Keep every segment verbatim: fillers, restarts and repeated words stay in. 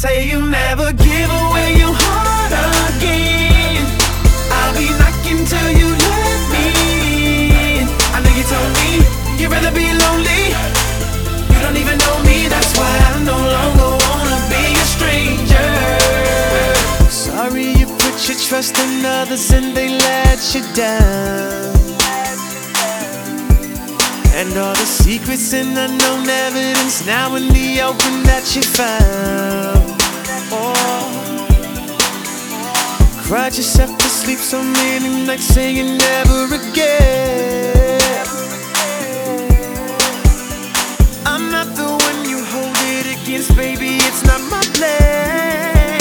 say you'll never give away your heart again. I'll be knocking till you let me in. I know you told me you'd rather be lonely. You don't even know me, that's why I no longer wanna be a stranger. Sorry you put your trust in others and they let you down. And all the secrets and unknown evidence now in the open that you found. Oh, cried yourself to sleep so many nights saying never again. I'm not the one you hold it against, baby, it's not my plan.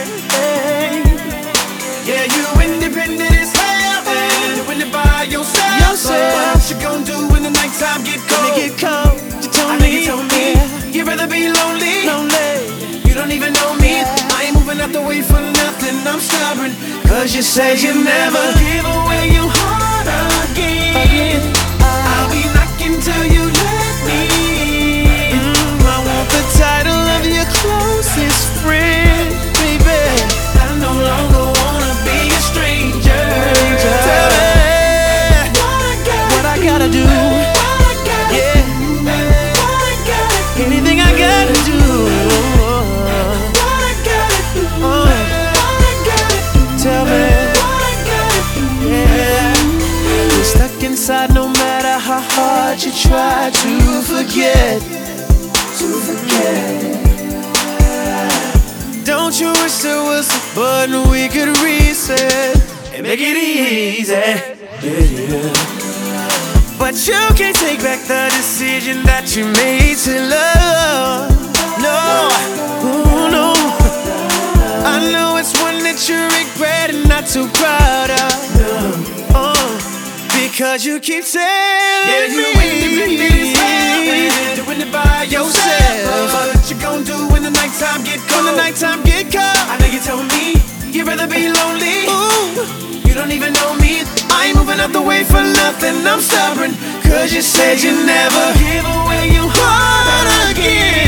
Yeah, you independent as hell, and doing it by yourself. yourself. What you gonna do when the nighttime get cold? When it get cold, you told I me, you told me yeah. You'd rather be lonely. lonely. You don't even know me. Yeah. I ain't moving out the way for nothing. I'm stubborn, cause you said you never give away your heart again. again. I'll be knocking till you let me in. Mm, I want the title of your closest friend, baby. I no longer wanna be a stranger. Tell me what I gotta, what I gotta do. What I gotta, yeah. What I gotta, anything I gotta do. What I gotta do. Uh, what I gotta do. Tell me what I gotta do. Yeah. You're stuck inside no matter how hard you try to forget. To forget. Don't you wish there was a button we could reset and make it easy? Yeah, yeah. But you can't take back the decision that you made to love. No, ooh, no. I know it's one that you regret and not too proud of. Uh, because you keep telling yeah, you me you're doing it by yourself. What you gonna do when the nighttime get cold? When the nighttime get cold, I know you told me you'd rather be lonely. Ooh, you don't even know me. I ain't moving out the way for nothing. I'm stubborn, cause you said you never give away your heart again.